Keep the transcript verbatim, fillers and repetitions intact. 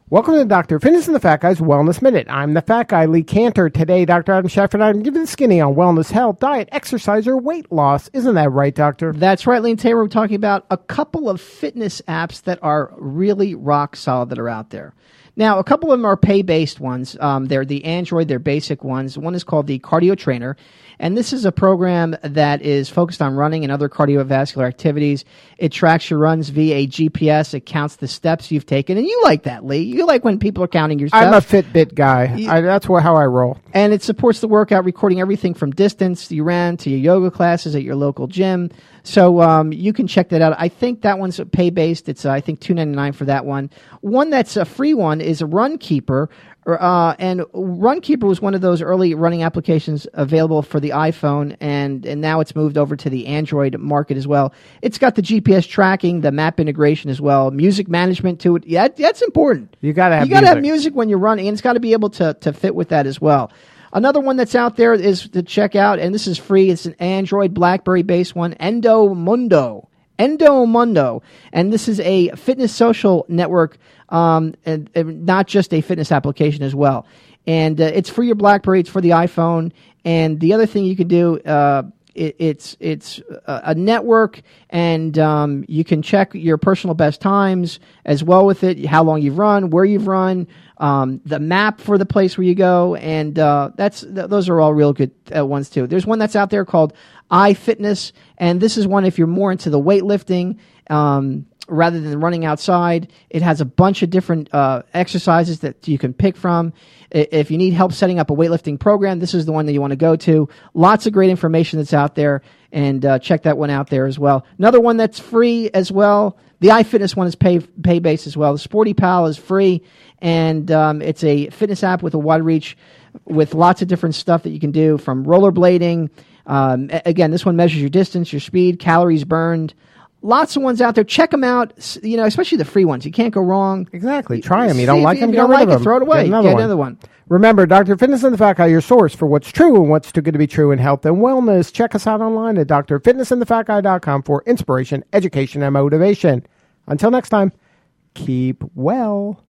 Welcome to Doctor Fitness and the Fat Guy's Wellness Minute. I'm the Fat Guy, Lee Cantor. Today, Doctor Adam Schefter and I are giving the skinny on wellness, health, diet, exercise, or weight loss. Isn't that right, Doctor? That's right, Lee and Taylor. We're talking about a couple of fitness apps that are really rock solid that are out there. Now, a couple of them are pay-based ones. Um, they're the Android, they're basic ones. One is called the Cardio Trainer, and this is a program that is focused on running and other cardiovascular activities. It tracks your runs via G P S. It counts the steps you've taken, and you like that, Lee. You like when people are counting your steps. I'm a Fitbit guy. You, I, that's how I roll. And it supports the workout, recording everything from distance you ran to your yoga classes at your local gym. So um, you can check that out. I think that one's pay-based. It's, uh, I think, two ninety-nine for that one. One that's a free one is Runkeeper. Uh, and Runkeeper was one of those early running applications available for the iPhone, and, and now it's moved over to the Android market as well. It's got the G P S tracking, the map integration as well, music management to it. Yeah, that's important. You got to have You got to have music when you're running, and it's got to be able to, to fit with that as well. Another one that's out there is to check out, and this is free. It's an Android, BlackBerry-based one, Endomundo. Endomundo. And this is a fitness social network, um, and, and not just a fitness application as well. And uh, it's for your BlackBerry. It's for the iPhone. And the other thing you can do, uh, it, it's it's a, a network, and um, you can check your personal best times as well with it, how long you've run, where you've run, um, the map for the place where you go, and uh, that's th- those are all real good uh, ones too. There's one that's out there called iFitness, and this is one if you're more into the weightlifting um, rather than running outside. It has a bunch of different uh, exercises that you can pick from. If you need help setting up a weightlifting program, this is the one that you want to go to. Lots of great information that's out there, and uh, check that one out there as well. Another one that's free as well. The iFitness one is pay pay based as well. The SportyPal is free, and um, it's a fitness app with a wide reach, with lots of different stuff that you can do, from rollerblading. Um, again, this one measures your distance, your speed, calories burned. Lots of ones out there. Check them out, you know, especially the free ones. You can't go wrong. Exactly. Try them. You don't like them, you get don't rid like of it, them. throw it away. Get another, Get one. another one. Remember, Doctor Fitness and the Fat Guy, your source for what's true and what's too good to be true in health and wellness. Check us out online at d r fitness and the fat guy dot com for inspiration, education, and motivation. Until next time, keep well.